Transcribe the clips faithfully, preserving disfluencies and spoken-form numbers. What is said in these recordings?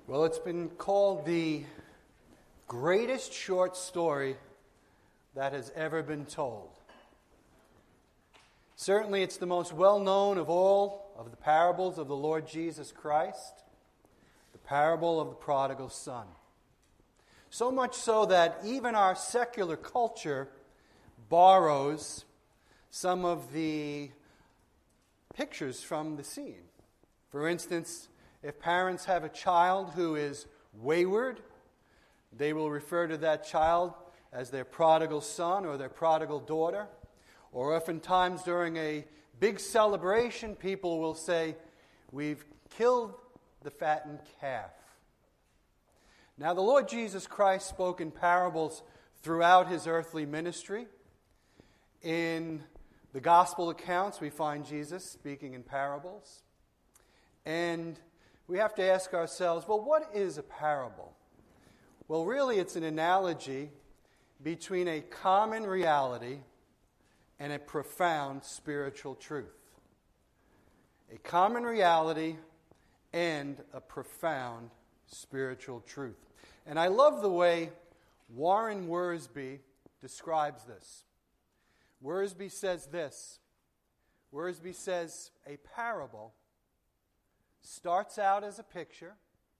Well, it's been called the greatest short story that has ever been told. Certainly, it's the most well-known of all of the parables of the Lord Jesus Christ, the parable of the prodigal son. So much so that even our secular culture borrows some of the pictures from the scene. For instance, if parents have a child who is wayward, they will refer to that child as their prodigal son or their prodigal daughter. Or oftentimes during a big celebration, people will say, "We've killed the fattened calf." Now, the Lord Jesus Christ spoke in parables throughout his earthly ministry. In the gospel accounts, we find Jesus speaking in parables. And we have to ask ourselves, well, what is a parable? Well, really, it's an analogy between a common reality and a profound spiritual truth. A common reality and a profound spiritual truth. And I love the way Warren Wiersbe describes this. Wiersbe says this. Wiersbe says, a parable starts out as a picture,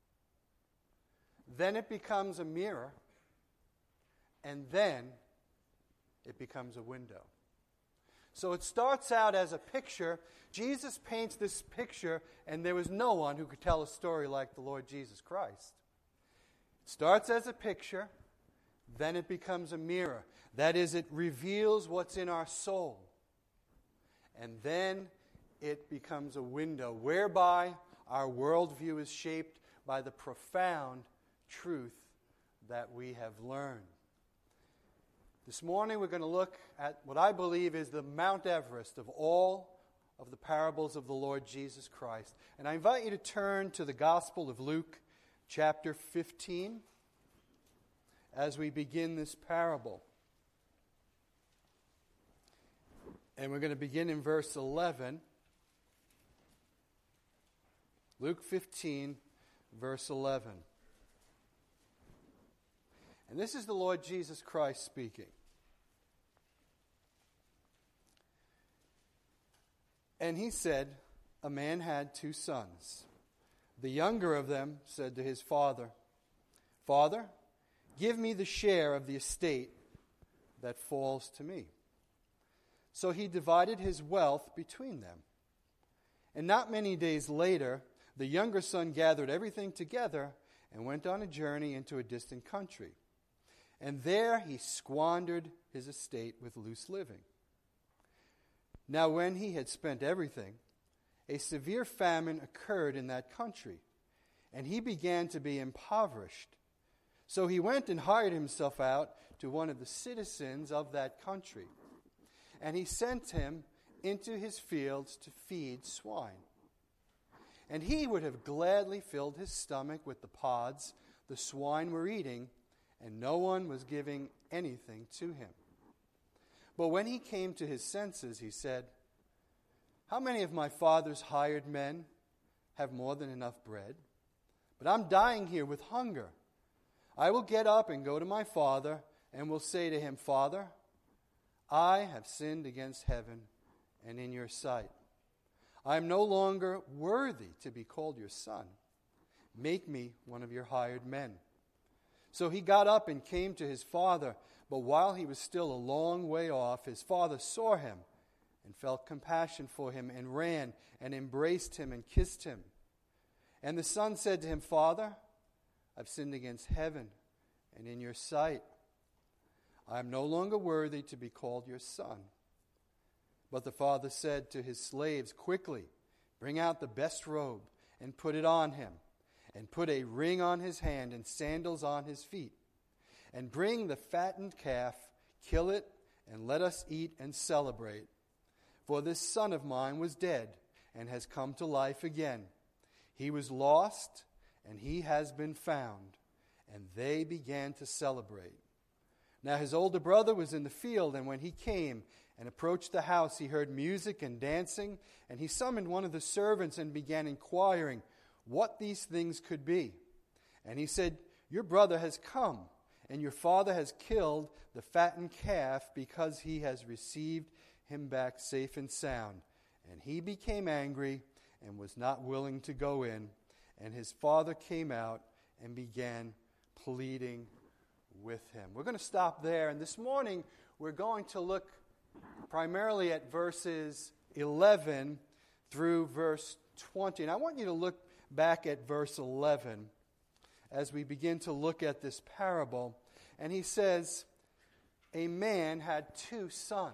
then it becomes a mirror, and then it becomes a window. So it starts out as a picture. Jesus paints this picture, and there was no one who could tell a story like the Lord Jesus Christ. It starts as a picture, then it becomes a mirror. That is, it reveals what's in our soul. And then it becomes a window whereby our worldview is shaped by the profound truth that we have learned. This morning we're going to look at what I believe is the Mount Everest of all of the parables of the Lord Jesus Christ. And I invite you to turn to the Gospel of Luke, chapter fifteen, as we begin this parable. And we're going to begin in verse eleven. Luke fifteen, verse eleven. And this is the Lord Jesus Christ speaking. And he said, a man had two sons. The younger of them said to his father, "Father, give me the share of the estate that falls to me." So he divided his wealth between them. And not many days later, the younger son gathered everything together and went on a journey into a distant country. And there he squandered his estate with loose living. Now when he had spent everything, a severe famine occurred in that country, and he began to be impoverished. So he went and hired himself out to one of the citizens of that country, and he sent him into his fields to feed swine. And he would have gladly filled his stomach with the pods the swine were eating, and no one was giving anything to him. But when he came to his senses, he said, "How many of my father's hired men have more than enough bread? But I'm dying here with hunger. I will get up and go to my father, and will say to him, 'Father, I have sinned against heaven and in your sight. I am no longer worthy to be called your son. Make me one of your hired men.' So he got up and came to his father, but while he was still a long way off, his father saw him and felt compassion for him and ran and embraced him and kissed him. And the son said to him, 'Father, I've sinned against heaven and in your sight. I am no longer worthy to be called your son.' But the father said to his slaves, 'Quickly, bring out the best robe and put it on him, and put a ring on his hand and sandals on his feet. And bring the fattened calf, kill it, and let us eat and celebrate. For this son of mine was dead and has come to life again. He was lost and he has been found.' And they began to celebrate. Now his older brother was in the field, and when he came and approached the house, he heard music and dancing, and he summoned one of the servants and began inquiring what these things could be. And he said, your brother has come, and your father has killed the fattened calf because he has received him back safe and sound. And he became angry and was not willing to go in. And his father came out and began pleading with him. We're going to stop there. And this morning, we're going to look primarily at verses eleven through verse twenty. And I want you to look back at verse eleven as we begin to look at this parable. And he says, a man had two sons.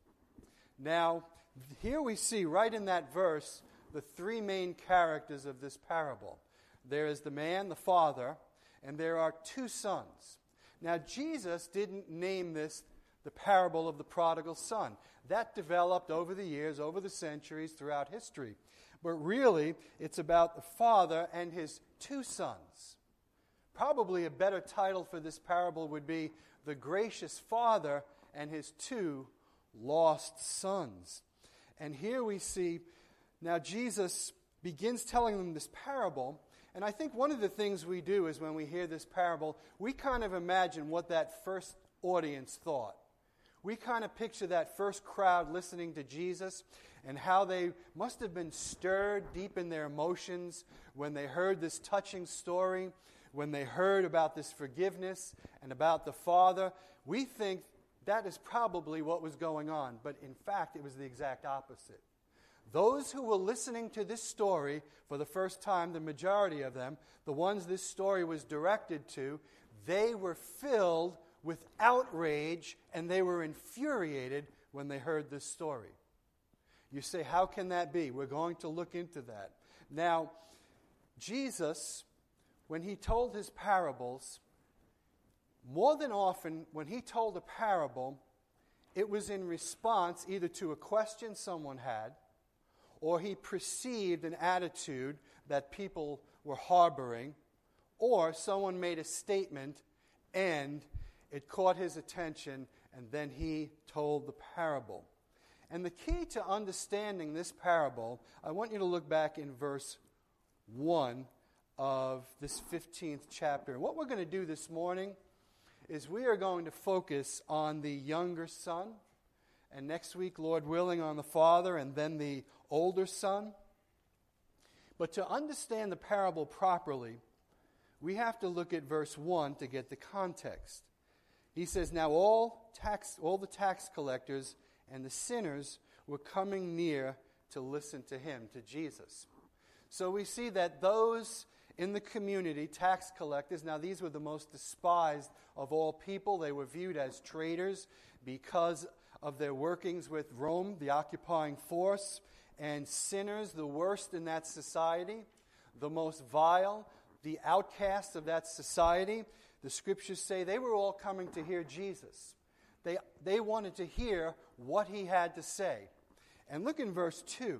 Now, here we see right in that verse the three main characters of this parable. There is the man, the father, and there are two sons. Now, Jesus didn't name this the parable of the prodigal son. That developed over the years, over the centuries, throughout history. But really, it's about the father and his two sons. Probably a better title for this parable would be the gracious father and his two lost sons. And here we see, now Jesus begins telling them this parable. And I think one of the things we do is when we hear this parable, we kind of imagine what that first audience thought. We kind of picture that first crowd listening to Jesus and how they must have been stirred deep in their emotions when they heard this touching story, when they heard about this forgiveness and about the Father. We think that is probably what was going on, but in fact, it was the exact opposite. Those who were listening to this story for the first time, the majority of them, the ones this story was directed to, they were filled with outrage and they were infuriated when they heard this story. You say, how can that be? We're going to look into that. Now, Jesus, when he told his parables, more than often when he told a parable, it was in response either to a question someone had, or he perceived an attitude that people were harboring, or someone made a statement and it caught his attention, and then he told the parable. And the key to understanding this parable, I want you to look back in verse one of this fifteenth chapter. And what we're going to do this morning is we are going to focus on the younger son, and next week, Lord willing, on the father, and then the older son. But to understand the parable properly, we have to look at verse one to get the context. He says, now all tax, all the tax collectors and the sinners were coming near to listen to him, to Jesus. So we see that those in the community, tax collectors, now these were the most despised of all people. They were viewed as traitors because of their workings with Rome, the occupying force, and sinners, the worst in that society, the most vile, the outcasts of that society. The scriptures say they were all coming to hear Jesus. They, they wanted to hear what he had to say. And look in verse two.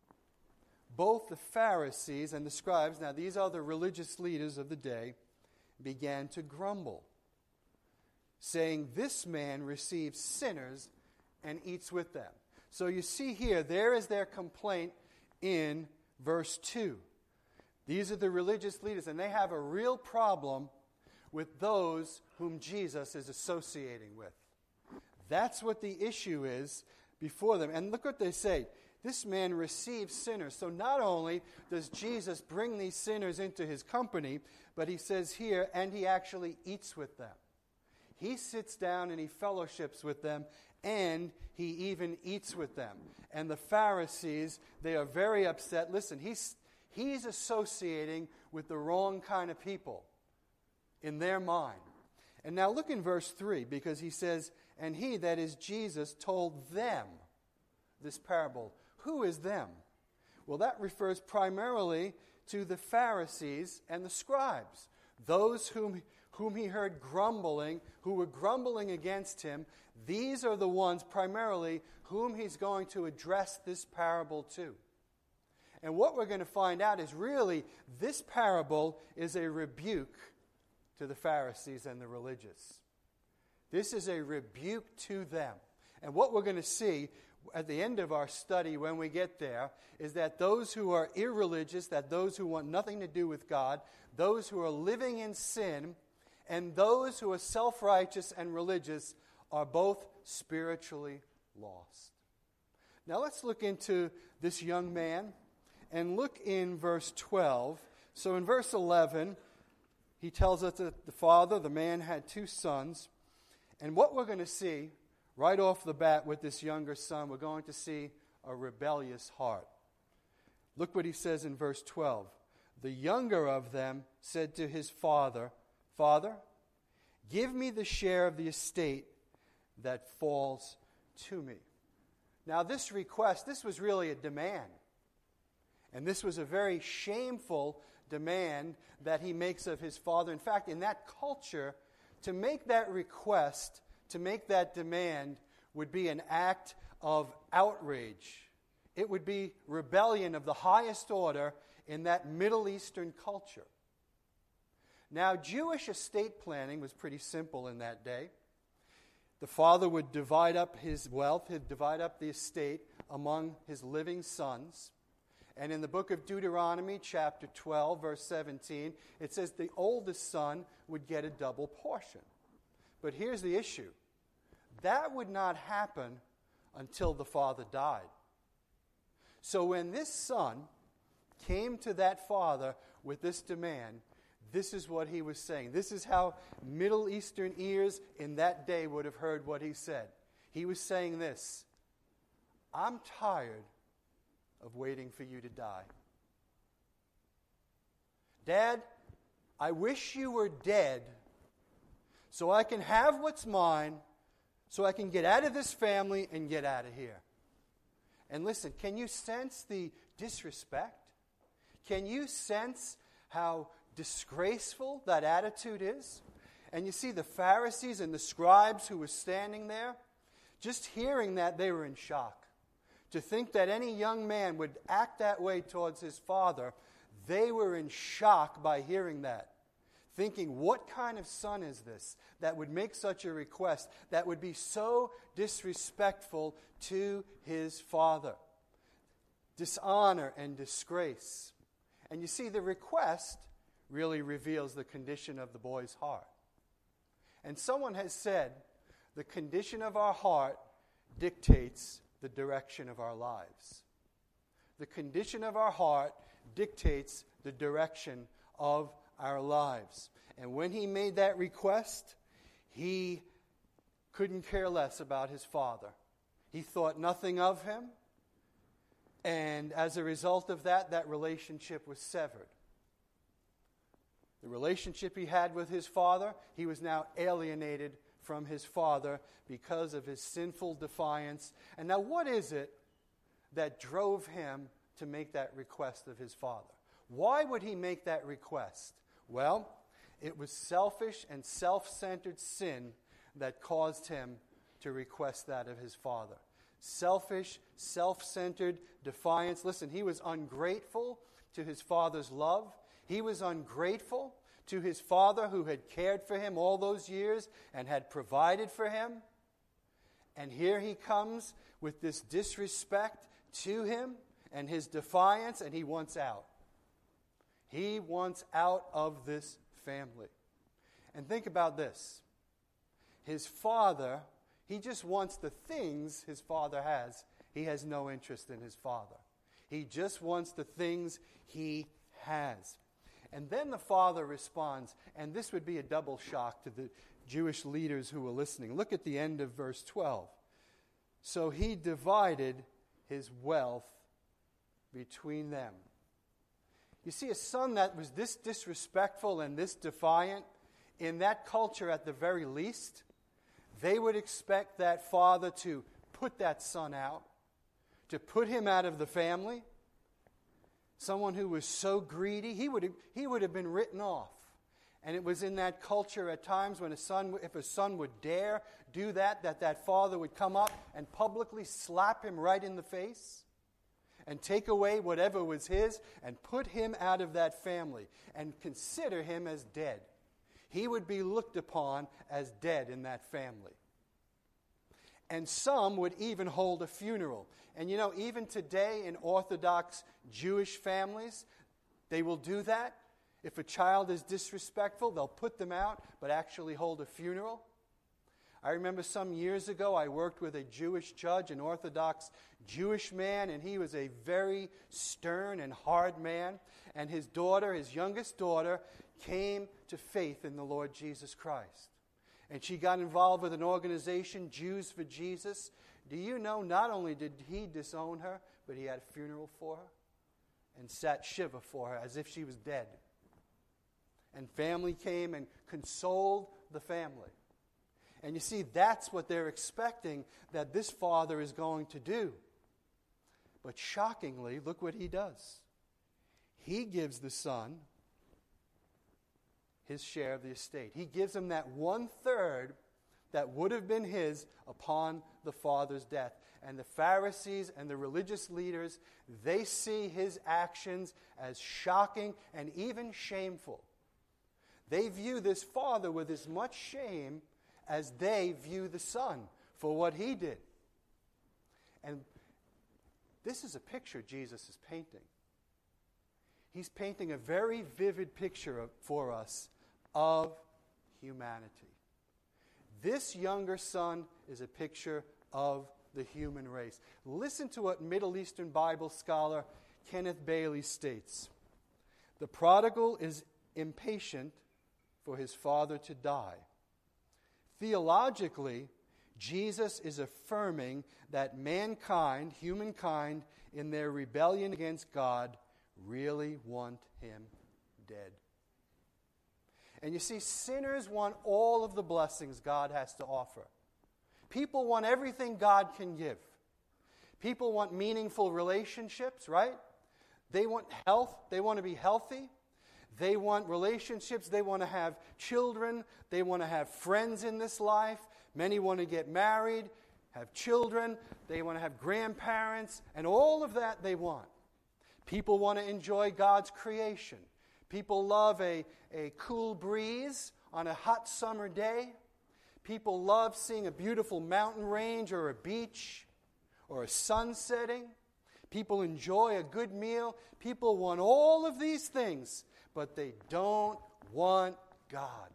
Both the Pharisees and the scribes, now these are the religious leaders of the day, began to grumble, saying, this man receives sinners and eats with them. So you see here, there is their complaint in verse two. These are the religious leaders, and they have a real problem with those whom Jesus is associating with. That's what the issue is before them. And look what they say. This man receives sinners. So not only does Jesus bring these sinners into his company, but he says here, and he actually eats with them. He sits down and he fellowships with them, and he even eats with them. And the Pharisees, they are very upset. Listen, he's, he's associating with the wrong kind of people in their mind. And now look in verse three, because he says, and he, that is Jesus, told them this parable. Who is them? Well, that refers primarily to the Pharisees and the scribes, those whom, whom he heard grumbling, who were grumbling against him. These are the ones primarily whom he's going to address this parable to. And what we're going to find out is really this parable is a rebuke to the Pharisees and the religious. This is a rebuke to them. And what we're going to see, at the end of our study when we get there is that those who are irreligious, that those who want nothing to do with God, those who are living in sin, and those who are self-righteous and religious are both spiritually lost. Now let's look into this young man and look in verse twelve. So in verse eleven, he tells us that the father, the man, had two sons. And what we're going to see right off the bat with this younger son, we're going to see a rebellious heart. Look what he says in verse twelve. The younger of them said to his father, Father, give me the share of the estate that falls to me. Now this request, this was really a demand. And this was a very shameful demand that he makes of his father. In fact, in that culture, to make that request, to make that demand, would be an act of outrage. It would be rebellion of the highest order in that Middle Eastern culture. Now, Jewish estate planning was pretty simple in that day. The father would divide up his wealth, he'd divide up the estate among his living sons. And in the book of Deuteronomy, chapter twelve, verse seventeen, it says the oldest son would get a double portion. But here's the issue. That would not happen until the father died. So when this son came to that father with this demand, this is what he was saying. This is how Middle Eastern ears in that day would have heard what he said. He was saying this, I'm tired of waiting for you to die. Dad, I wish you were dead so I can have what's mine, so I can get out of this family and get out of here. And listen, can you sense the disrespect? Can you sense how disgraceful that attitude is? And you see the Pharisees and the scribes who were standing there, just hearing that, they were in shock. To think that any young man would act that way towards his father, they were in shock by hearing that. Thinking, what kind of son is this that would make such a request, that would be so disrespectful to his father? Dishonor and disgrace. And you see, the request really reveals the condition of the boy's heart. And someone has said, the condition of our heart dictates the direction of our lives. The condition of our heart dictates the direction of our lives. And when he made that request, he couldn't care less about his father. He thought nothing of him. And as a result of that, that relationship was severed. The relationship he had with his father, he was now alienated from his father because of his sinful defiance. And now what is it that drove him to make that request of his father? Why would he make that request? Well, it was selfish and self-centered sin that caused him to request that of his father. Selfish, self-centered defiance. Listen, he was ungrateful to his father's love. He was ungrateful to his father who had cared for him all those years and had provided for him. And here he comes with this disrespect to him and his defiance, and he wants out. He wants out of this family. And think about this. His father, he just wants the things his father has. He has no interest in his father. He just wants the things he has. And then the father responds, and this would be a double shock to the Jewish leaders who were listening. Look at the end of verse twelve. So he divided his wealth between them. You see, a son that was this disrespectful and this defiant, in that culture at the very least, they would expect that father to put that son out, to put him out of the family. Someone who was so greedy, he would have, he would have been written off. And it was in that culture at times when a son, if a son would dare do that, that that father would come up and publicly slap him right in the face and take away whatever was his and put him out of that family and consider him as dead. He would be looked upon as dead in that family. And some would even hold a funeral. And you know, even today in Orthodox Jewish families, they will do that. If a child is disrespectful, they'll put them out, but actually hold a funeral. I remember some years ago, I worked with a Jewish judge, an Orthodox Jewish man, and he was a very stern and hard man. And his daughter, his youngest daughter, came to faith in the Lord Jesus Christ. And she got involved with an organization, Jews for Jesus. Do you know, not only did he disown her, but he had a funeral for her and sat shiva for her as if she was dead. And family came and consoled the family. And you see, that's what they're expecting that this father is going to do. But shockingly, look what he does. He gives the son his share of the estate. He gives him that one-third that would have been his upon the father's death. And the Pharisees and the religious leaders, they see his actions as shocking and even shameful. They view this father with as much shame as they view the son for what he did. And this is a picture Jesus is painting. He's painting a very vivid picture of, for us of humanity. This younger son is a picture of the human race. Listen to what Middle Eastern Bible scholar Kenneth Bailey states. The prodigal is impatient for his father to die. Theologically, Jesus is affirming that mankind, humankind, in their rebellion against God, really want him dead. And you see, sinners want all of the blessings God has to offer. People want everything God can give. People want meaningful relationships, right? They want health. They want to be healthy. They want relationships. They want to have children. They want to have friends in this life. Many want to get married, have children. They want to have grandparents. And all of that they want. People want to enjoy God's creation. People love a, a cool breeze on a hot summer day. People love seeing a beautiful mountain range or a beach or a sun setting. People enjoy a good meal. People want all of these things, but they don't want God.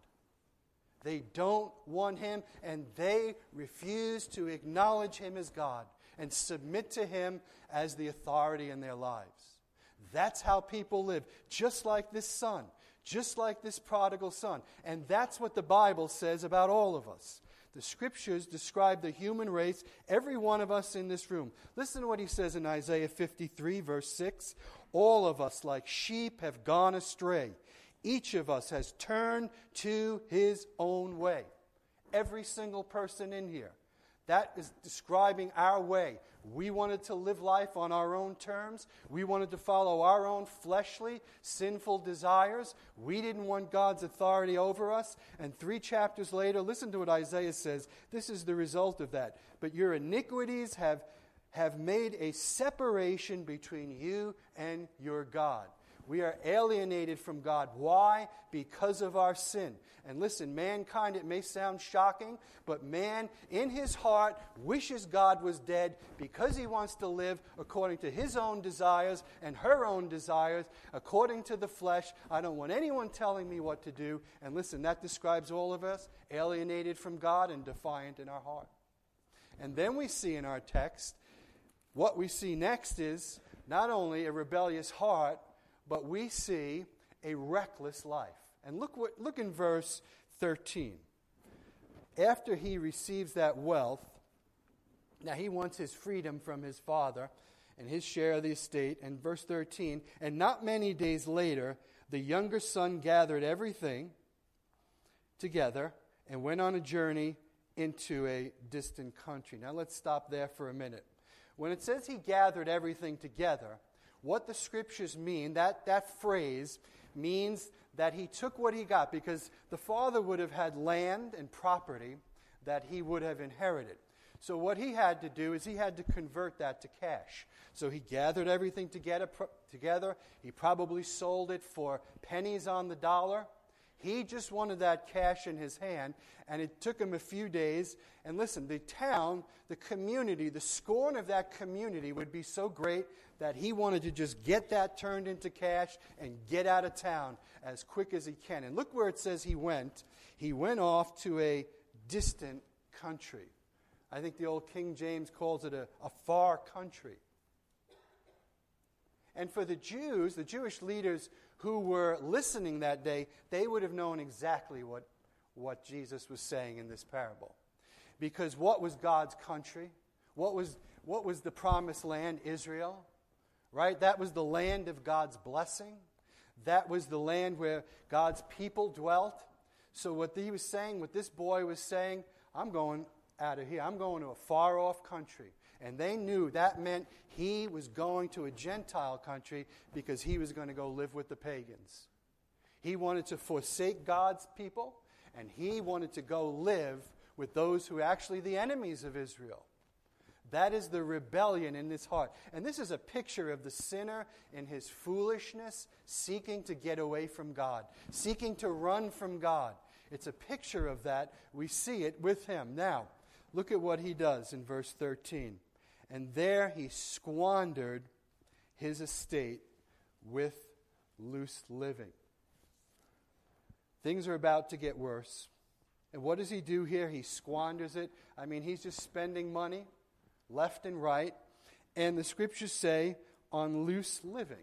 They don't want him, and they refuse to acknowledge him as God and submit to him as the authority in their lives. That's how people live, just like this son, just like this prodigal son. And that's what the Bible says about all of us. The Scriptures describe the human race, every one of us in this room. Listen to what he says in Isaiah fifty-three, verse six. All of us, like sheep, have gone astray. Each of us has turned to his own way. Every single person in here. That is describing our way. We wanted to live life on our own terms. We wanted to follow our own fleshly, sinful desires. We didn't want God's authority over us. And three chapters later, listen to what Isaiah says. This is the result of that. But your iniquities have, have made a separation between you and your God. We are alienated from God. Why? Because of our sin. And listen, mankind, it may sound shocking, but man in his heart wishes God was dead because he wants to live according to his own desires and her own desires, according to the flesh. I don't want anyone telling me what to do. And listen, that describes all of us, alienated from God and defiant in our heart. And then we see in our text, what we see next is not only a rebellious heart, but we see a reckless life. And look what look in verse thirteen. After he receives that wealth, now he wants his freedom from his father and his share of the estate. And verse thirteen, and not many days later, the younger son gathered everything together and went on a journey into a distant country. Now let's stop there for a minute. When it says he gathered everything together, what the Scriptures mean, that, that phrase means that he took what he got, because the father would have had land and property that he would have inherited. So what he had to do is he had to convert that to cash. So he gathered everything together. together. He probably sold it for pennies on the dollar. He just wanted that cash in his hand, and it took him a few days. And listen, the town, the community, the scorn of that community would be so great that he wanted to just get that turned into cash and get out of town as quick as he can. And look where it says he went. He went off to a distant country. I think the old King James calls it a, a far country. And for the Jews, the Jewish leaders who were listening that day, they would have known exactly what, what Jesus was saying in this parable. Because what was God's country? What was, what was the promised land? Israel. Right? That was the land of God's blessing. That was the land where God's people dwelt. So what he was saying, what this boy was saying, I'm going out of here. I'm going to a far-off country. And they knew that meant he was going to a Gentile country because he was going to go live with the pagans. He wanted to forsake God's people, and he wanted to go live with those who are actually the enemies of Israel. That is the rebellion in his heart. And this is a picture of the sinner in his foolishness, seeking to get away from God, seeking to run from God. It's a picture of that. We see it with him. Now, look at what he does in verse thirteen. And there he squandered his estate with loose living. Things are about to get worse. And what does he do here? He squanders it. I mean, he's just spending money left and right. And the scriptures say, on loose living.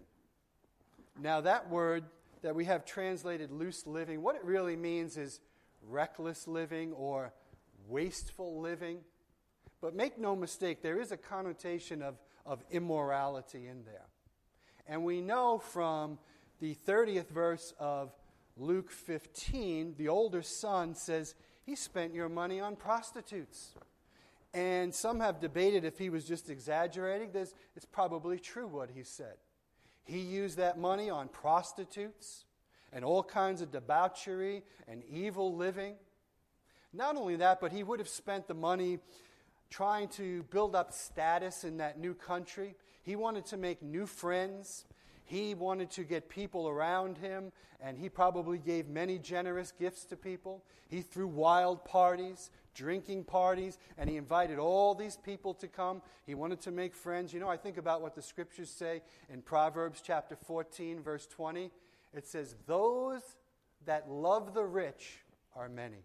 Now, that word that we have translated loose living, what it really means is reckless living or wasteful living. But make no mistake, there is a connotation of, of immorality in there. And we know from the thirtieth verse of Luke fifteen, the older son says, he spent your money on prostitutes. And some have debated if he was just exaggerating. There's, it's probably true what he said. He used that money on prostitutes and all kinds of debauchery and evil living. Not only that, but he would have spent the money trying to build up status in that new country. He wanted to make new friends. He wanted to get people around him, and he probably gave many generous gifts to people. He threw wild parties, drinking parties, and he invited all these people to come. He wanted to make friends. You know, I think about what the scriptures say in Proverbs chapter fourteen, verse twenty. It says, those that love the rich are many.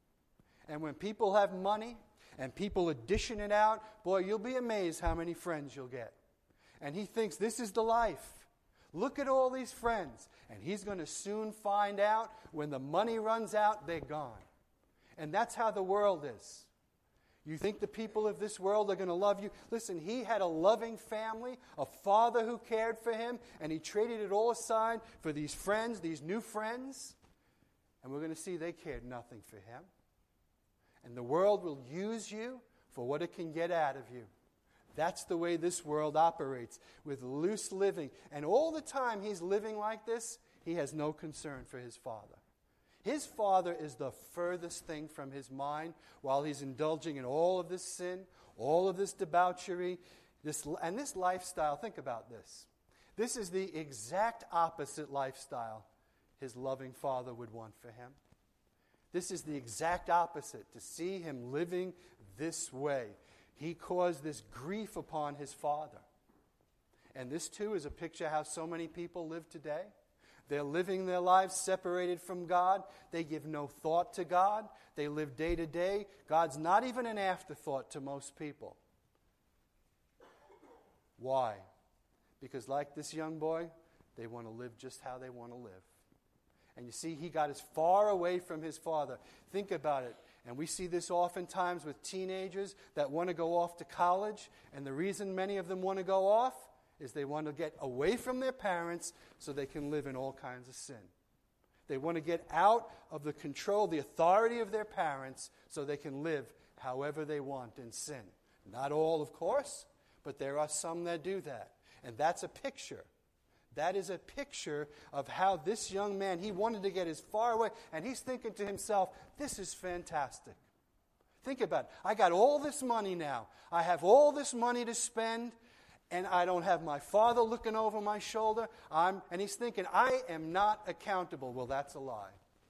And when people have money, and people are dishing it out, boy, you'll be amazed how many friends you'll get. And he thinks this is the life. Look at all these friends. And he's going to soon find out when the money runs out, they're gone. And that's how the world is. You think the people of this world are going to love you? Listen, he had a loving family, a father who cared for him, and he traded it all aside for these friends, these new friends. And we're going to see they cared nothing for him. And the world will use you for what it can get out of you. That's the way this world operates, with loose living. And all the time he's living like this, he has no concern for his father. His father is the furthest thing from his mind while he's indulging in all of this sin, all of this debauchery, this, and this lifestyle. Think about this. This is the exact opposite lifestyle his loving father would want for him. This is the exact opposite, to see him living this way. He caused this grief upon his father. And this too is a picture of how so many people live today. They're living their lives separated from God. They give no thought to God. They live day to day. God's not even an afterthought to most people. Why? Because like this young boy, they want to live just how they want to live. And you see, he got as far away from his father. Think about it. And we see this oftentimes with teenagers that want to go off to college. And the reason many of them want to go off is they want to get away from their parents so they can live in all kinds of sin. They want to get out of the control, the authority of their parents so they can live however they want in sin. Not all, of course, but there are some that do that. And that's a picture. That is a picture of how this young man, he wanted to get as far away, and he's thinking to himself, this is fantastic. Think about it. I got all this money now. I have all this money to spend, and I don't have my father looking over my shoulder. I'm, and he's thinking, I am not accountable. Well, that's a lie.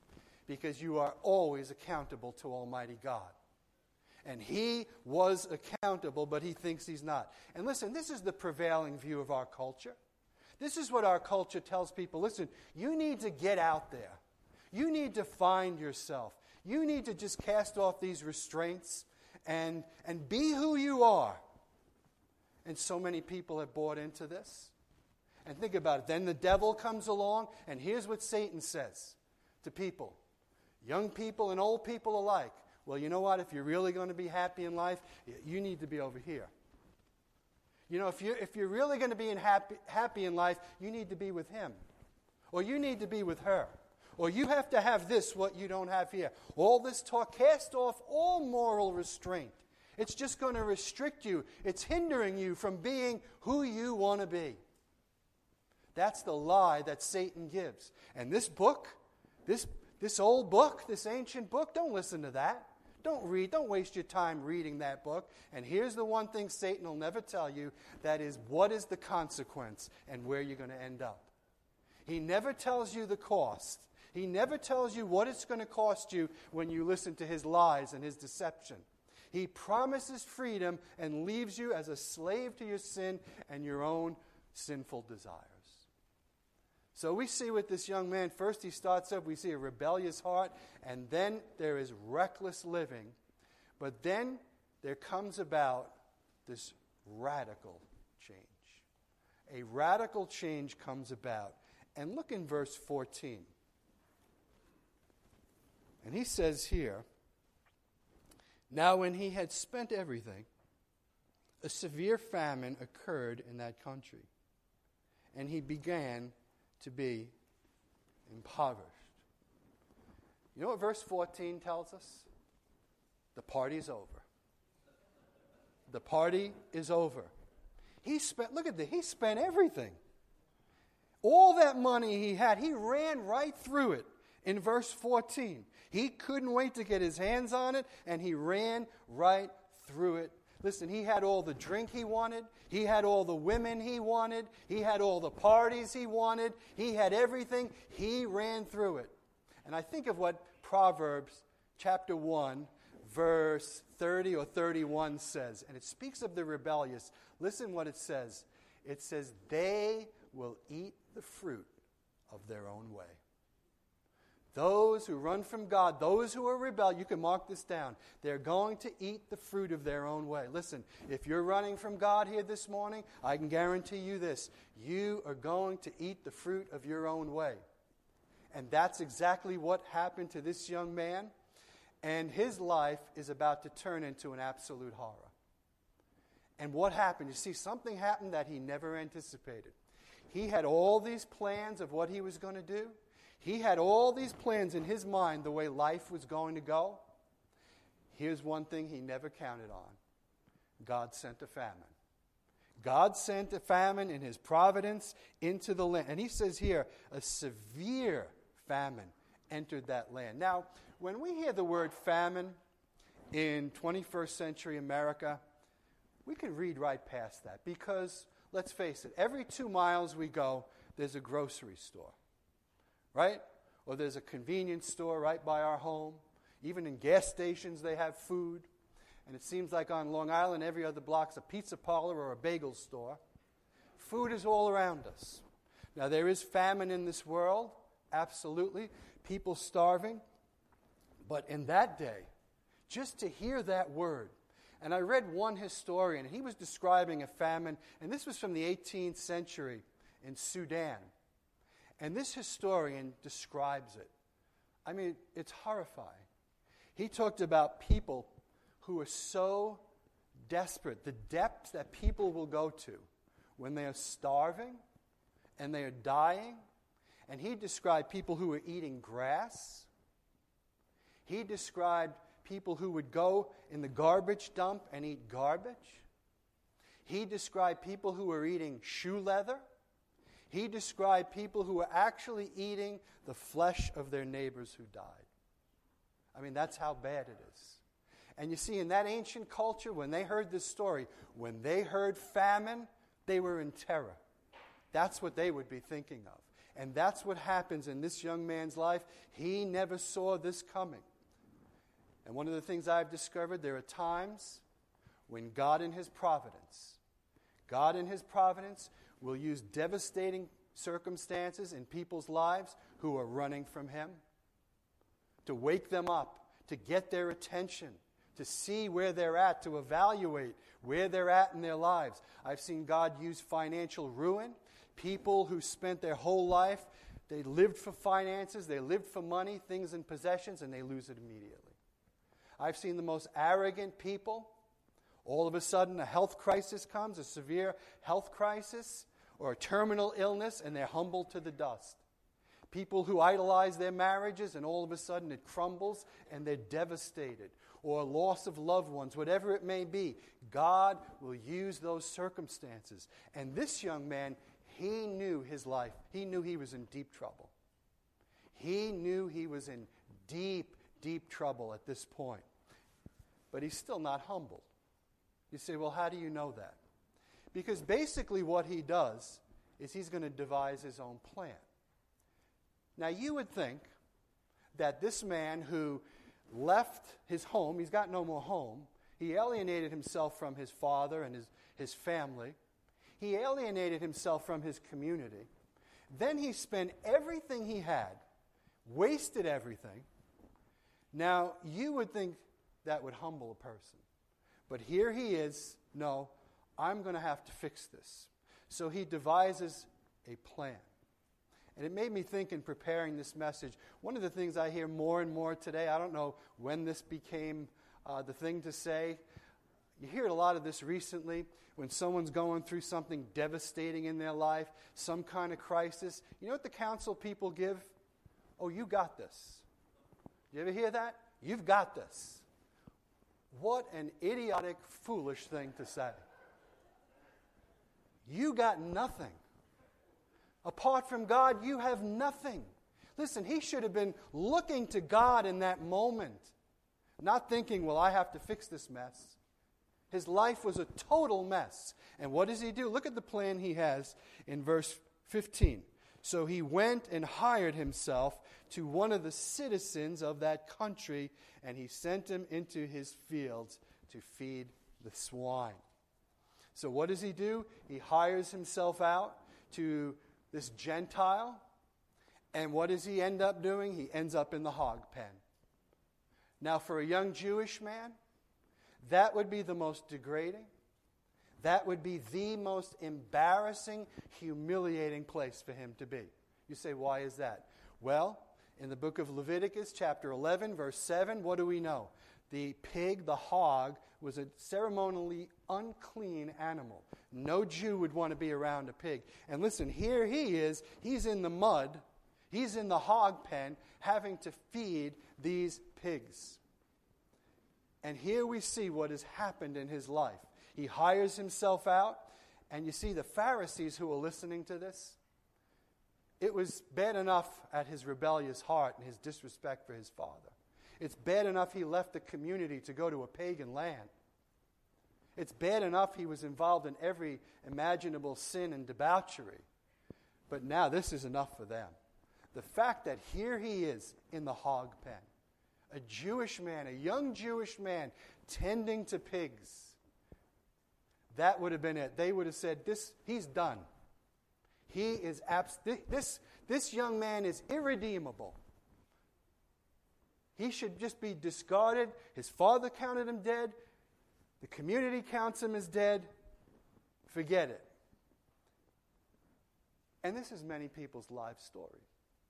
because you are always accountable to Almighty God. And he was accountable, but he thinks he's not. And listen, this is the prevailing view of our culture. This is what our culture tells people. Listen, you need to get out there. You need to find yourself. You need to just cast off these restraints and, and be who you are. And so many people have bought into this. And think about it. Then the devil comes along, and here's what Satan says to people, young people and old people alike. Well, you know what? If you're really going to be happy in life, you need to be over here. You know, if you're, if you're really going to be in happy, happy in life, you need to be with him. Or you need to be with her. Or you have to have this, what you don't have here. All this talk, cast off all moral restraint. It's just going to restrict you. It's hindering you from being who you want to be. That's the lie that Satan gives. And this book, this, this old book, this ancient book, don't listen to that. Don't read. Don't waste your time reading that book. And here's the one thing Satan will never tell you. That is, what is the consequence and where you're going to end up. He never tells you the cost. He never tells you what it's going to cost you when you listen to his lies and his deception. He promises freedom and leaves you as a slave to your sin and your own sinful desires. So we see with this young man, first he starts up, we see a rebellious heart, and then there is reckless living. But then there comes about this radical change. A radical change comes about. And look in verse fourteen. And he says here, now when he had spent everything, a severe famine occurred in that country, and he began to be impoverished. You know what verse fourteen tells us? The party's over. The party is over. He spent, look at this, he spent everything. All that money he had, he ran right through it in verse fourteen. He couldn't wait to get his hands on it, and he ran right through it. Listen, he had all the drink he wanted. He had all the women he wanted. He had all the parties he wanted. He had everything. He ran through it. And I think of what Proverbs chapter one, verse thirty or thirty-one says. And it speaks of the rebellious. Listen what it says. It says, they will eat the fruit of their own way. Those who run from God, those who are rebel, you can mark this down. They're going to eat the fruit of their own way. Listen, if you're running from God here this morning, I can guarantee you this. You are going to eat the fruit of your own way. And that's exactly what happened to this young man. And his life is about to turn into an absolute horror. And what happened? You see, something happened that he never anticipated. He had all these plans of what he was going to do. He had all these plans in his mind, the way life was going to go. Here's one thing he never counted on. God sent a famine. God sent a famine in his providence into the land. And he says here, a severe famine entered that land. Now, when we hear the word famine in twenty-first century America, we can read right past that. Because, let's face it, every two miles we go, there's a grocery store. Right? Or there's a convenience store right by our home. Even in gas stations, they have food. And it seems like on Long Island, every other block's a pizza parlor or a bagel store. Food is all around us. Now, there is famine in this world, absolutely. People starving. But in that day, just to hear that word, and I read one historian, and he was describing a famine, and this was from the eighteenth century in Sudan. And this historian describes it. I mean, it's horrifying. He talked about people who are so desperate, the depths that people will go to when they are starving and they are dying. And he described people who were eating grass. He described people who would go in the garbage dump and eat garbage. He described people who were eating shoe leather. He described people who were actually eating the flesh of their neighbors who died. I mean, that's how bad it is. And you see, in that ancient culture, when they heard this story, when they heard famine, they were in terror. That's what they would be thinking of. And that's what happens in this young man's life. He never saw this coming. And one of the things I've discovered, there are times when God in His providence, God in His providence will use devastating circumstances in people's lives who are running from Him to wake them up, to get their attention, to see where they're at, to evaluate where they're at in their lives. I've seen God use financial ruin, people who spent their whole life, they lived for finances, they lived for money, things and possessions, and they lose it immediately. I've seen the most arrogant people. All of a sudden, a health crisis comes, a severe health crisis, or a terminal illness, and they're humbled to the dust. People who idolize their marriages, and all of a sudden it crumbles, and they're devastated. Or loss of loved ones, whatever it may be. God will use those circumstances. And this young man, he knew his life. He knew he was in deep trouble. He knew he was in deep, deep trouble at this point. But he's still not humbled. You say, well, how do you know that? Because basically what he does is he's going to devise his own plan. Now, you would think that this man who left his home, he's got no more home, he alienated himself from his father and his, his family, he alienated himself from his community, then he spent everything he had, wasted everything. Now, you would think that would humble a person. But here he is, no, I'm going to have to fix this. So he devises a plan. And it made me think in preparing this message, one of the things I hear more and more today, I don't know when this became uh, the thing to say. You hear a lot of this recently when someone's going through something devastating in their life, some kind of crisis. You know what the counsel people give? Oh, you got this. You ever hear that? You've got this. What an idiotic, foolish thing to say. You got nothing. Apart from God, you have nothing. Listen, he should have been looking to God in that moment, not thinking, well, I have to fix this mess. His life was a total mess. And what does he do? Look at the plan he has in verse fifteen. So he went and hired himself to one of the citizens of that country, and he sent him into his fields to feed the swine. So what does he do? He hires himself out to this Gentile, and what does he end up doing? He ends up in the hog pen. Now, for a young Jewish man, that would be the most degrading, that would be the most embarrassing, humiliating place for him to be. You say, why is that? Well, in the book of Leviticus, chapter eleven, verse seven, what do we know? The pig, the hog, was a ceremonially unclean animal. No Jew would want to be around a pig. And listen, here he is, he's in the mud, he's in the hog pen, having to feed these pigs. And here we see what has happened in his life. He hires himself out, and you see the Pharisees who are listening to this. It was bad enough at his rebellious heart and his disrespect for his father. It's bad enough he left the community to go to a pagan land. It's bad enough he was involved in every imaginable sin and debauchery. But now this is enough for them. The fact that here he is in the hog pen, a Jewish man, a young Jewish man, tending to pigs. That would have been it. They would have said, "This, he's done. He is abs- this, this young man is irredeemable. He should just be discarded. His father counted him dead. The community counts him as dead. Forget it." And this is many people's life story.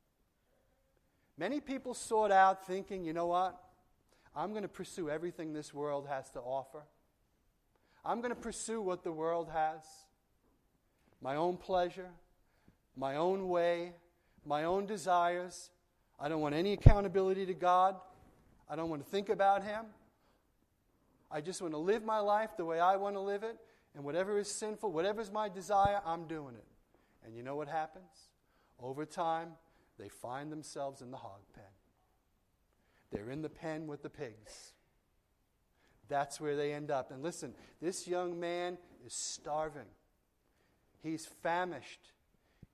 Many people sought out thinking, you know what? I'm going to pursue everything this world has to offer. I'm going to pursue what the world has. My own pleasure, my own way, my own desires. I don't want any accountability to God. I don't want to think about Him. I just want to live my life the way I want to live it. And whatever is sinful, whatever is my desire, I'm doing it. And you know what happens? Over time, they find themselves in the hog pen. They're in the pen with the pigs. That's where they end up. And listen, this young man is starving. He's famished.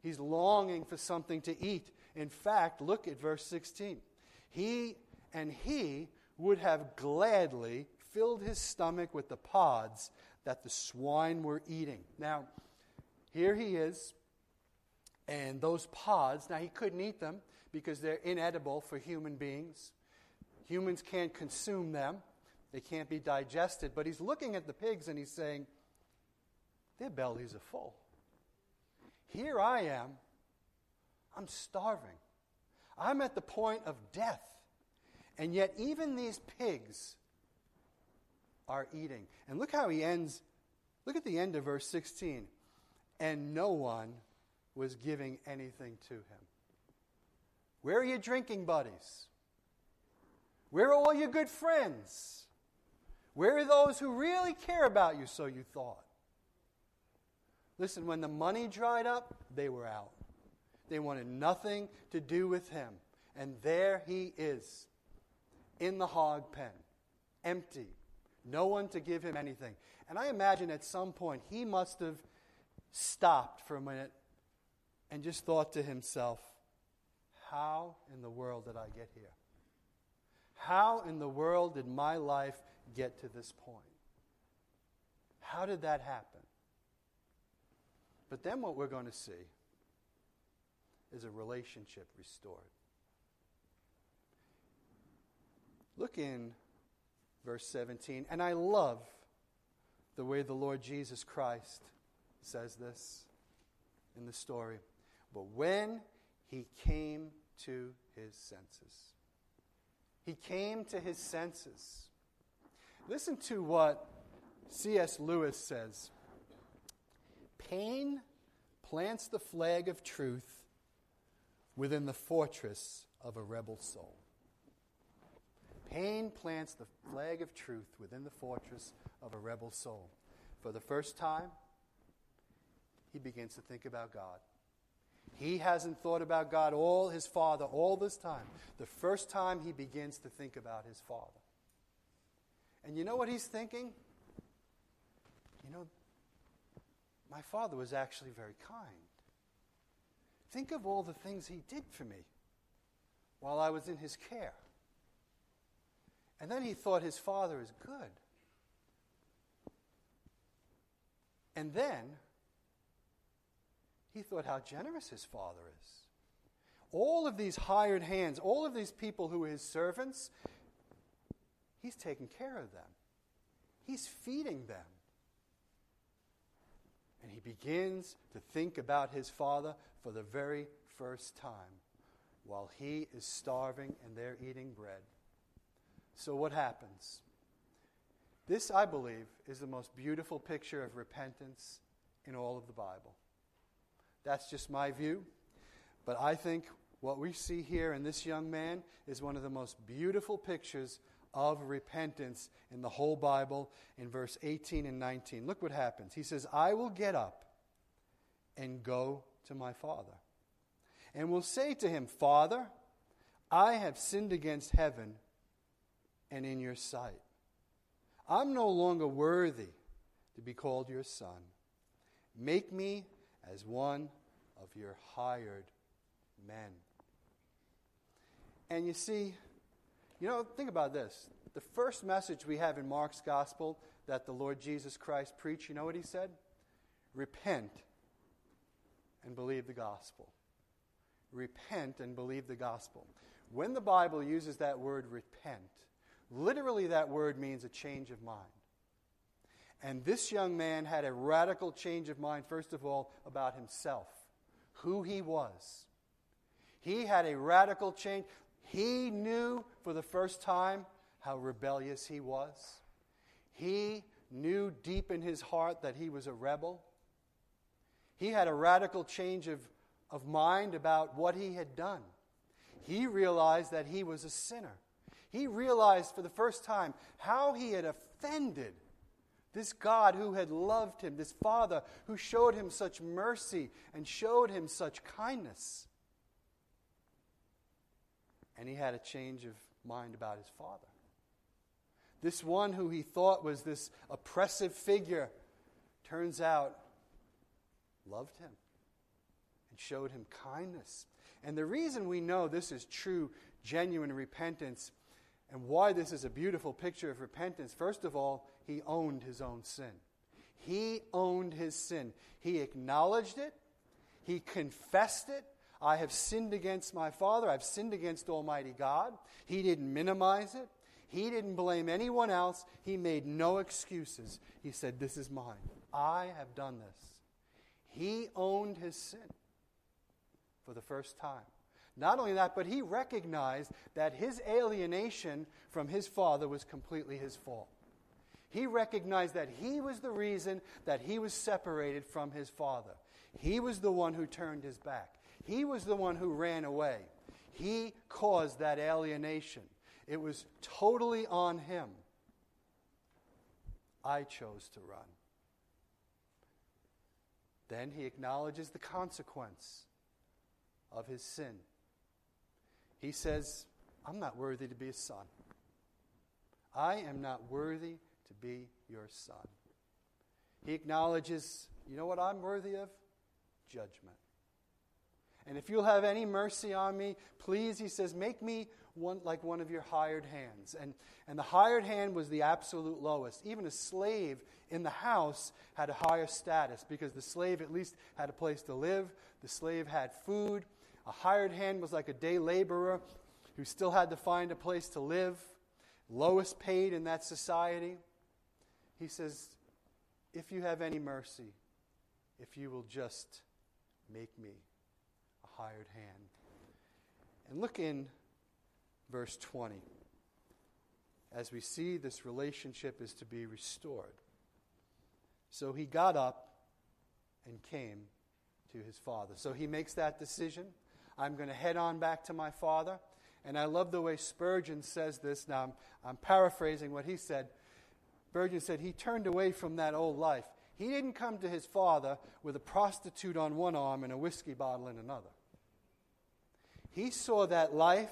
He's longing for something to eat. In fact, look at verse sixteen. He and he would have gladly filled his stomach with the pods that the swine were eating. Now, here he is, and those pods, now he couldn't eat them because they're inedible for human beings. Humans can't consume them. They can't be digested. But he's looking at the pigs and he's saying, their bellies are full. Here I am. I'm starving. I'm at the point of death. And yet even these pigs are eating. And look how he ends. Look at the end of verse sixteen. And no one was giving anything to him. Where are your drinking buddies? Where are all your good friends? Where are those who really care about you, so you thought? Listen, when the money dried up, they were out. They wanted nothing to do with him. And there he is, in the hog pen, empty. No one to give him anything. And I imagine at some point he must have stopped for a minute and just thought to himself, how in the world did I get here? How in the world did my life get to this point? How did that happen? But then what we're going to see is a relationship restored. Look in verse seventeen, and I love the way the Lord Jesus Christ says this in the story. But when he came to his senses, he came to his senses. Listen to what C S Lewis says. Pain plants the flag of truth within the fortress of a rebel soul. Pain plants the flag of truth within the fortress of a rebel soul. For the first time, he begins to think about God. He hasn't thought about God all his father all this time. The first time he begins to think about his father. And you know what he's thinking? You know, my father was actually very kind. Think of all the things he did for me while I was in his care. And then he thought his father is good. And then he thought how generous his father is. All of these hired hands, all of these people who are his servants, he's taking care of them. He's feeding them. And he begins to think about his father for the very first time while he is starving and they're eating bread. So what happens? This, I believe, is the most beautiful picture of repentance in all of the Bible. That's just my view. But I think what we see here in this young man is one of the most beautiful pictures of repentance in the whole Bible in verse eighteen and nineteen. Look what happens. He says, I will get up and go to my father, and will say to him, Father, I have sinned against heaven and in your sight. I'm no longer worthy to be called your son. Make me as one of your hired men. And you see, you know, think about this. The first message we have in Mark's gospel that the Lord Jesus Christ preached, you know what he said? Repent and believe the gospel. Repent and believe the gospel. When the Bible uses that word repent, literally that word means a change of mind. And this young man had a radical change of mind, first of all, about himself, who he was. He had a radical change. He knew for the first time how rebellious he was. He knew deep in his heart that he was a rebel. He had a radical change of, of mind about what he had done. He realized that he was a sinner. He realized for the first time how he had offended this God who had loved him, this Father who showed him such mercy and showed him such kindness. And he had a change of mind about his father. This one who he thought was this oppressive figure, turns out, loved him and showed him kindness. And the reason we know this is true, genuine repentance, and why this is a beautiful picture of repentance, first of all, he owned his own sin. He owned his sin. He acknowledged it. He confessed it. I have sinned against my Father. I've sinned against Almighty God. He didn't minimize it. He didn't blame anyone else. He made no excuses. He said, this is mine. I have done this. He owned his sin for the first time. Not only that, but he recognized that his alienation from his Father was completely his fault. He recognized that he was the reason that he was separated from his Father. He was the one who turned his back. He was the one who ran away. He caused that alienation. It was totally on him. I chose to run. Then he acknowledges the consequence of his sin. He says, I'm not worthy to be a son. I am not worthy to be your son. He acknowledges, you know what I'm worthy of? Judgment. And if you'll have any mercy on me, please, he says, make me one like one of your hired hands. And, and the hired hand was the absolute lowest. Even a slave in the house had a higher status because the slave at least had a place to live. The slave had food. A hired hand was like a day laborer who still had to find a place to live. Lowest paid in that society. He says, if you have any mercy, if you will just make me a hired hand. And look in verse twenty, as we see this relationship is to be restored. So he got up and came to his father. So he makes that decision. I'm going to head on back to my father. And I love the way Spurgeon says this. Now, I'm, I'm paraphrasing what he said. Spurgeon said he turned away from that old life. He didn't come to his father with a prostitute on one arm and a whiskey bottle in another. He saw that life,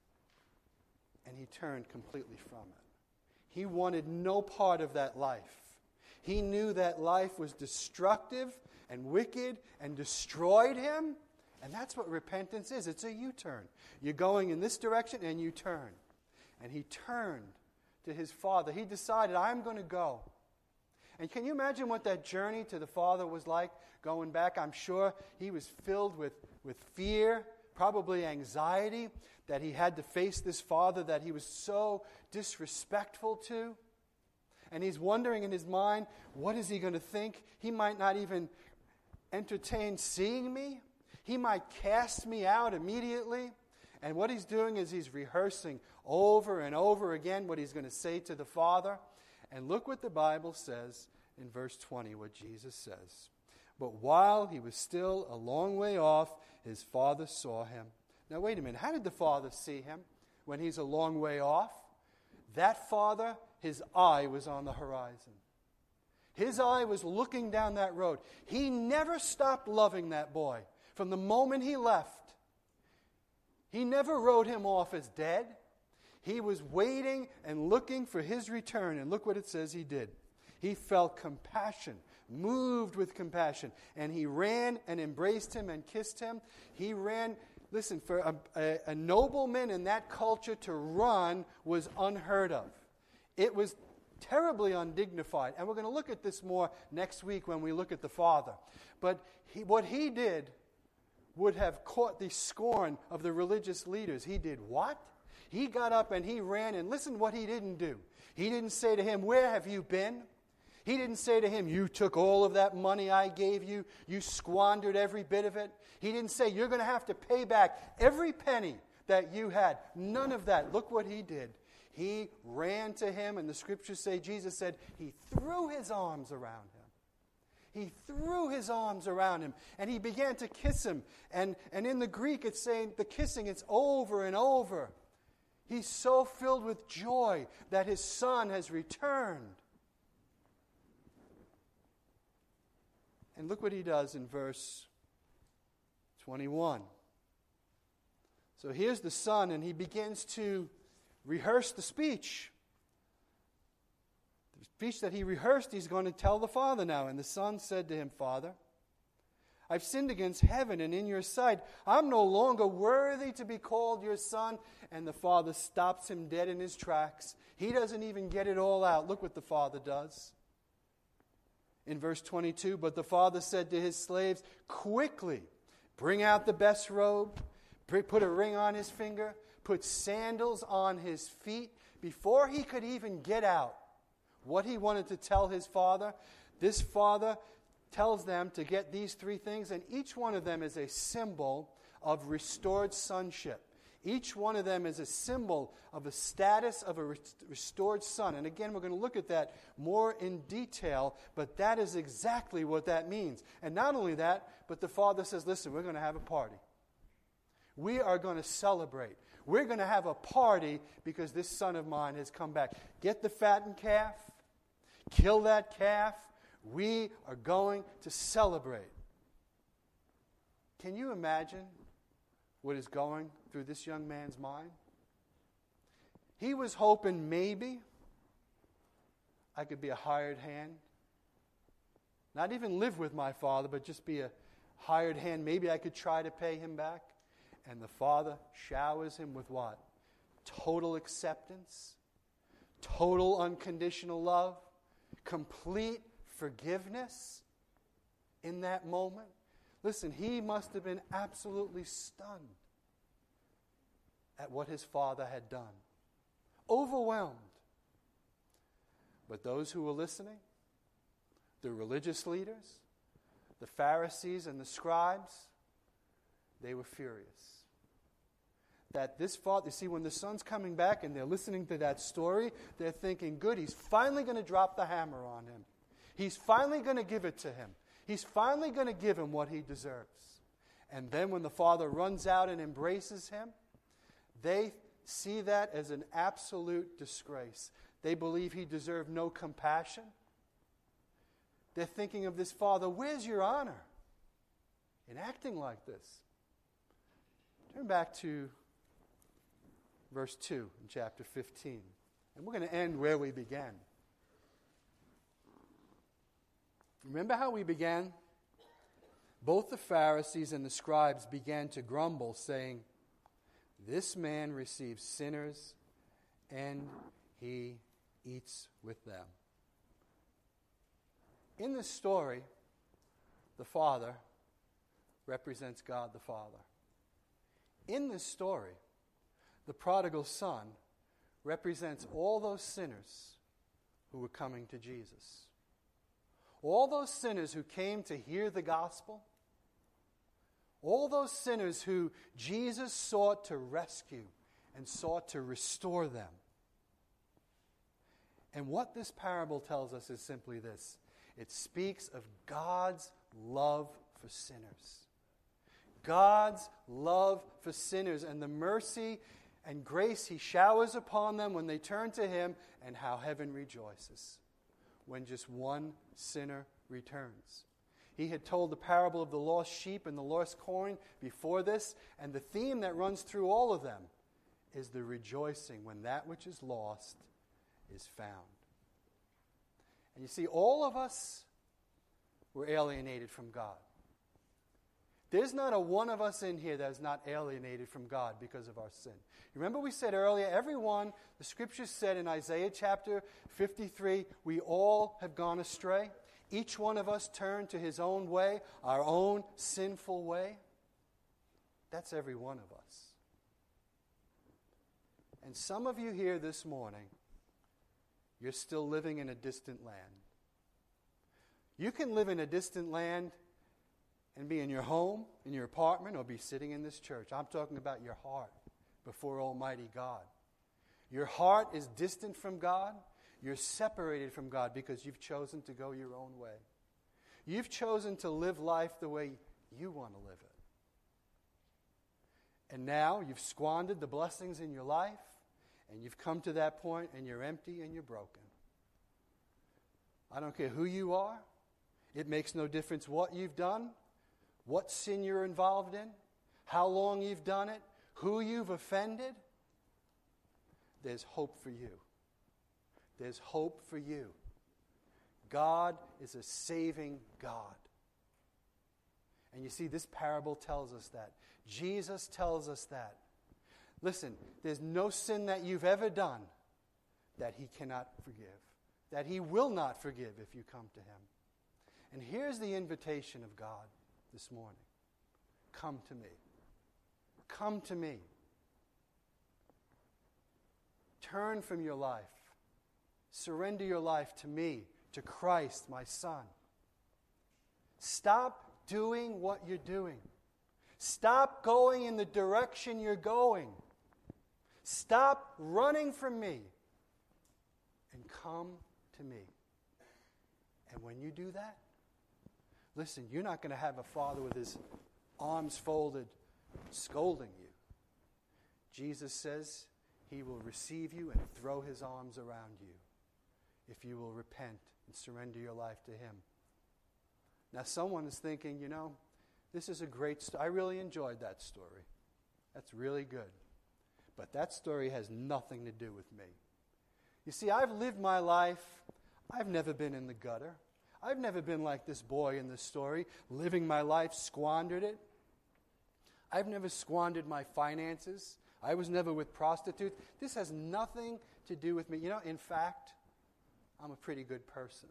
and he turned completely from it. He wanted no part of that life. He knew that life was destructive and wicked and destroyed him. And that's what repentance is. It's a U-turn. You're going in this direction and you turn. And he turned to his father. He decided, I'm going to go. And can you imagine what that journey to the Father was like going back? I'm sure he was filled with, with fear, probably anxiety, that he had to face this Father that he was so disrespectful to. And he's wondering in his mind, what is he going to think? He might not even entertain seeing me. He might cast me out immediately. And what he's doing is he's rehearsing over and over again what he's going to say to the Father. And look what the Bible says in verse twenty, what Jesus says. But while he was still a long way off, his father saw him. Now wait a minute, how did the Father see him when he's a long way off? That Father, his eye was on the horizon. His eye was looking down that road. He never stopped loving that boy from the moment he left. He never wrote him off as dead. He was waiting and looking for his return. And look what it says he did. He felt compassion, moved with compassion. And he ran and embraced him and kissed him. He ran, listen, for a, a, a nobleman in that culture to run was unheard of. It was terribly undignified. And we're going to look at this more next week when we look at the Father. But he, what he did would have caught the scorn of the religious leaders. He did what? He got up and he ran, and listen what he didn't do. He didn't say to him, where have you been? He didn't say to him, you took all of that money I gave you. You squandered every bit of it. He didn't say, you're going to have to pay back every penny that you had. None of that. Look what he did. He ran to him, and the scriptures say, Jesus said, he threw his arms around him. He threw his arms around him, and he began to kiss him. And, and in the Greek, it's saying the kissing, it's over and over. He's so filled with joy that his son has returned. And look what he does in verse twenty-one. So here's the son, and he begins to rehearse the speech. The speech that he rehearsed, he's going to tell the father now. And the son said to him, Father, I've sinned against heaven and in your sight. I'm no longer worthy to be called your son. And the father stops him dead in his tracks. He doesn't even get it all out. Look what the father does. In verse twenty-two, but the father said to his slaves, quickly, bring out the best robe, put a ring on his finger, put sandals on his feet. Before he could even get out what he wanted to tell his father, this father tells them to get these three things, and each one of them is a symbol of restored sonship. Each one of them is a symbol of a status of a restored son. And again, we're going to look at that more in detail, but that is exactly what that means. And not only that, but the father says, listen, we're going to have a party. We are going to celebrate. We're going to have a party because this son of mine has come back. Get the fattened calf. Kill that calf. We are going to celebrate. Can you imagine what is going through this young man's mind? He was hoping maybe I could be a hired hand. Not even live with my father, but just be a hired hand. Maybe I could try to pay him back. And the father showers him with what? Total acceptance, total unconditional love, complete forgiveness in that moment. Listen, he must have been absolutely stunned at what his father had done. Overwhelmed. But those who were listening, the religious leaders, the Pharisees and the scribes, they were furious. That this father, you see, when the son's coming back and they're listening to that story, they're thinking, good, he's finally going to drop the hammer on him. He's finally going to give it to him. He's finally going to give him what he deserves. And then when the father runs out and embraces him, they see that as an absolute disgrace. They believe he deserved no compassion. They're thinking of this father, where's your honor in acting like this? Turn back to verse two in chapter fifteen. And we're going to end where we began. Remember how we began? Both the Pharisees and the scribes began to grumble, saying, this man receives sinners and he eats with them. In this story, the Father represents God the Father. In this story, the prodigal son represents all those sinners who were coming to Jesus. All those sinners who came to hear the gospel. All those sinners who Jesus sought to rescue and sought to restore them. And what this parable tells us is simply this. It speaks of God's love for sinners. God's love for sinners and the mercy and grace he showers upon them when they turn to him, and how heaven rejoices when just one sinner returns. He had told the parable of the lost sheep and the lost coin before this, and the theme that runs through all of them is the rejoicing when that which is lost is found. And you see, all of us were alienated from God. There's not a one of us in here that is not alienated from God because of our sin. Remember we said earlier, everyone, the scriptures said in Isaiah chapter fifty-three, we all have gone astray. Each one of us turned to his own way, our own sinful way. That's every one of us. And some of you here this morning, you're still living in a distant land. You can live in a distant land and be in your home, in your apartment, or be sitting in this church. I'm talking about your heart before Almighty God. Your heart is distant from God. You're separated from God because you've chosen to go your own way. You've chosen to live life the way you want to live it. And now you've squandered the blessings in your life, and you've come to that point, and you're empty and you're broken. I don't care who you are. It makes no difference what you've done, what sin you're involved in, how long you've done it, who you've offended. There's hope for you. There's hope for you. God is a saving God. And you see, this parable tells us that. Jesus tells us that. Listen, there's no sin that you've ever done that he cannot forgive, that he will not forgive if you come to him. And here's the invitation of God this morning. Come to me. Come to me. Turn from your life. Surrender your life to me, to Christ, my Son. Stop doing what you're doing. Stop going in the direction you're going. Stop running from me and come to me. And when you do that, listen, you're not going to have a father with his arms folded scolding you. Jesus says he will receive you and throw his arms around you if you will repent and surrender your life to him. Now, someone is thinking, you know, this is a great story. I really enjoyed that story. That's really good. But that story has nothing to do with me. You see, I've lived my life. I've never been in the gutter. I've never been like this boy in this story, living my life, squandered it. I've never squandered my finances. I was never with prostitutes. This has nothing to do with me. You know, in fact, I'm a pretty good person.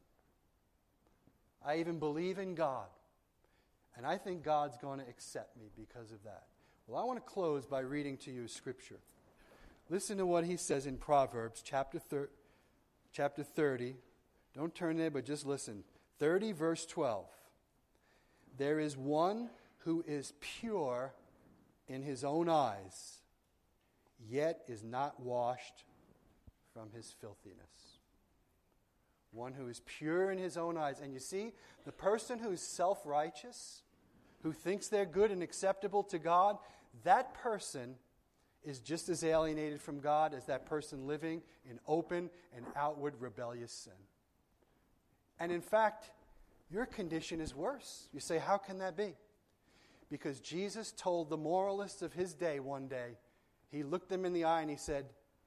I even believe in God. And I think God's going to accept me because of that. Well, I want to close by reading to you Scripture. Listen to what he says in Proverbs chapter, thir- chapter thirty. Don't turn there, but just listen. thirty, verse twelve. There is one who is pure in his own eyes, yet is not washed from his filthiness. One who is pure in his own eyes. And you see, the person who's self-righteous, who thinks they're good and acceptable to God, that person is just as alienated from God as that person living in open and outward rebellious sin. And in fact, your condition is worse. You say, how can that be? Because Jesus told the moralists of his day one day, he looked them in the eye and he said,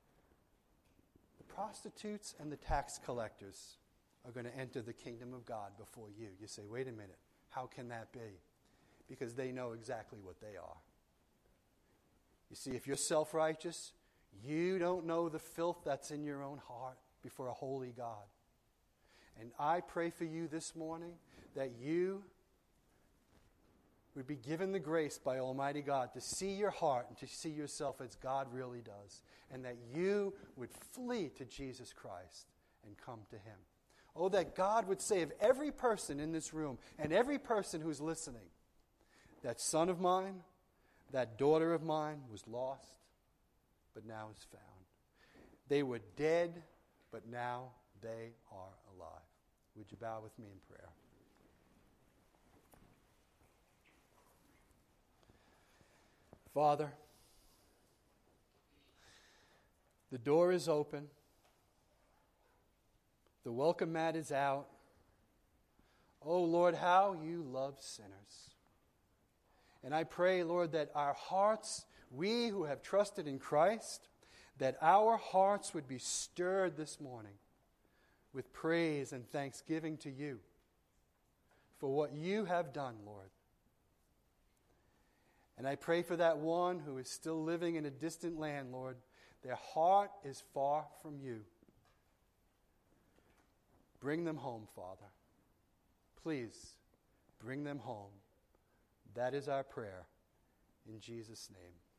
the prostitutes and the tax collectors are going to enter the kingdom of God before you. You say, wait a minute, how can that be? Because they know exactly what they are. You see, if you're self-righteous, you don't know the filth that's in your own heart before a holy God. And I pray for you this morning that you would be given the grace by Almighty God to see your heart and to see yourself as God really does, and that you would flee to Jesus Christ and come to him. Oh, that God would say of every person in this room and every person who's listening, that son of mine, that daughter of mine was lost, but now is found. They were dead, but now they are alive. Would you bow with me in prayer? Father, the door is open. The welcome mat is out. Oh, Lord, how you love sinners. And I pray, Lord, that our hearts, we who have trusted in Christ, that our hearts would be stirred this morning with praise and thanksgiving to you for what you have done, Lord. And I pray for that one who is still living in a distant land, Lord. Their heart is far from you. Bring them home, Father. Please, bring them home. That is our prayer. In Jesus' name.